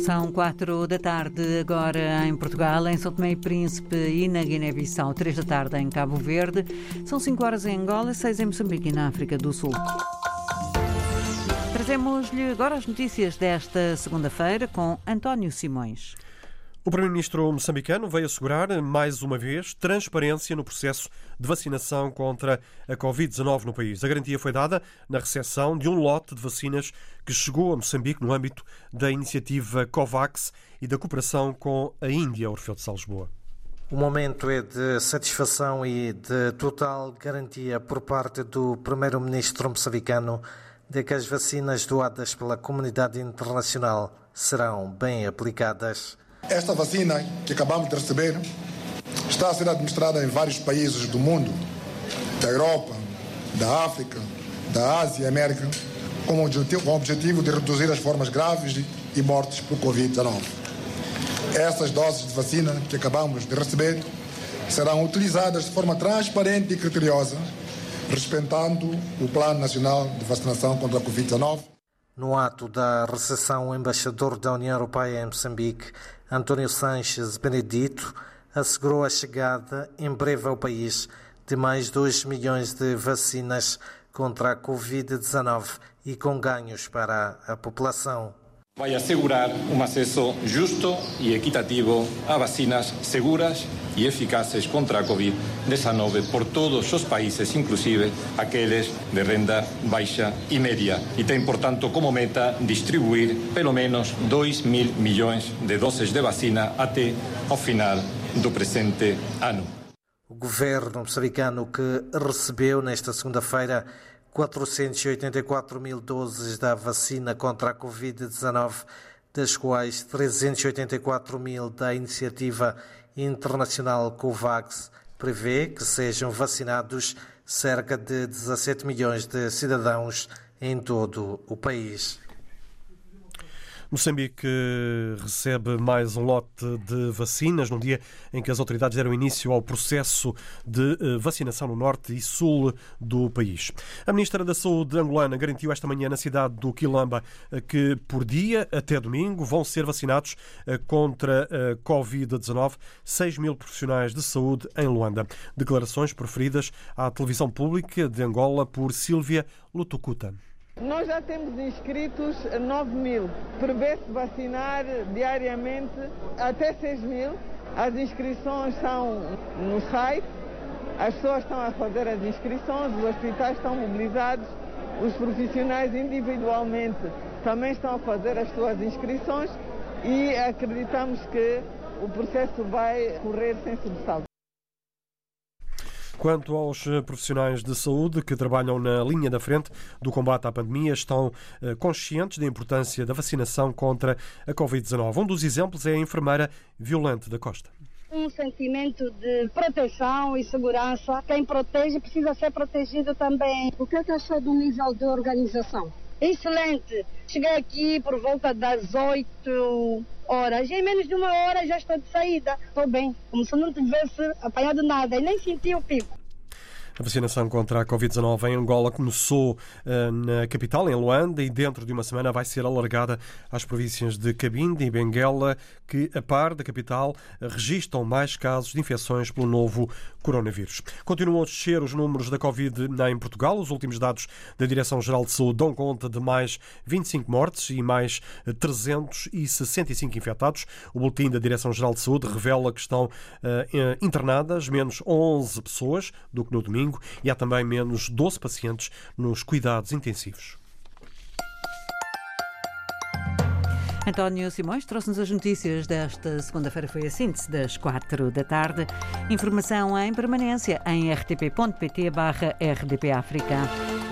São 4 da tarde agora em Portugal, em São Tomé e Príncipe e na Guiné-Bissau, 3 da tarde em Cabo Verde, são 5 horas em Angola, 6 em Moçambique e na África do Sul. Trazemos-lhe agora as notícias desta segunda-feira com António Simões. O Primeiro-Ministro moçambicano veio assegurar, mais uma vez, transparência no processo de vacinação contra a Covid-19 no país. A garantia foi dada na recepção de um lote de vacinas que chegou a Moçambique no âmbito da iniciativa COVAX e da cooperação com a Índia, Orfeu de Sá, Lisboa. O momento é de satisfação e de total garantia por parte do Primeiro-Ministro moçambicano de que as vacinas doadas pela comunidade internacional serão bem aplicadas. Esta vacina que acabamos de receber está a ser administrada em vários países do mundo, da Europa, da África, da Ásia e América, com o objetivo de reduzir as formas graves e mortes por Covid-19. Essas doses de vacina que acabamos de receber serão utilizadas de forma transparente e criteriosa, respeitando o Plano Nacional de Vacinação contra a Covid-19. No ato da recepção, o embaixador da União Europeia em Moçambique, António Sanches Benedito, assegurou a chegada em breve ao país de mais 2 milhões de vacinas contra a Covid-19 e com ganhos para a população. Vai assegurar um acesso justo e equitativo a vacinas seguras e eficazes contra a Covid-19 por todos os países, inclusive aqueles de renda baixa e média. E tem, portanto, como meta distribuir pelo menos 2.000 milhões de doses de vacina até ao final do presente ano. O governo moçambicano, que recebeu nesta segunda-feira 484 mil doses da vacina contra a Covid-19, das quais 384 mil da iniciativa internacional COVAX, prevê que sejam vacinados cerca de 17 milhões de cidadãos em todo o país. Moçambique recebe mais um lote de vacinas num dia em que as autoridades deram início ao processo de vacinação no norte e sul do país. A Ministra da Saúde angolana garantiu esta manhã na cidade do Quilamba que por dia até domingo vão ser vacinados contra a Covid-19 6 mil profissionais de saúde em Luanda. Declarações proferidas à televisão pública de Angola por Sílvia Lutucuta. Nós já temos inscritos 9 mil. Prevê-se vacinar diariamente até 6 mil. As inscrições estão no site. As pessoas estão a fazer as inscrições, os hospitais estão mobilizados, os profissionais individualmente também estão a fazer as suas inscrições e acreditamos que o processo vai correr sem sobressalto. Quanto aos profissionais de saúde que trabalham na linha da frente do combate à pandemia, estão conscientes da importância da vacinação contra a Covid-19. Um dos exemplos é a enfermeira Violante da Costa. Um sentimento de proteção e segurança. Quem protege precisa ser protegido também. O que achou do nível de organização? Excelente. Cheguei aqui por volta das 8 horas. E em menos de 1 hora já estou de saída. Estou bem. Como se não tivesse apanhado nada e nem senti o pico. A vacinação contra a Covid-19 em Angola começou na capital, em Luanda, e dentro de uma semana vai ser alargada às províncias de Cabinda e Benguela, que, a par da capital, registram mais casos de infecções pelo novo coronavírus. Continuam a descer os números da Covid em Portugal. Os últimos dados da Direção-Geral de Saúde dão conta de mais 25 mortes e mais 365 infectados. O boletim da Direção-Geral de Saúde revela que estão internadas menos 11 pessoas do que no domingo, e há também menos 12 pacientes nos cuidados intensivos. António Simões trouxe-nos as notícias desta segunda-feira. Foi a síntese das 4 da tarde. Informação em permanência em rtp.pt/rdpafrica.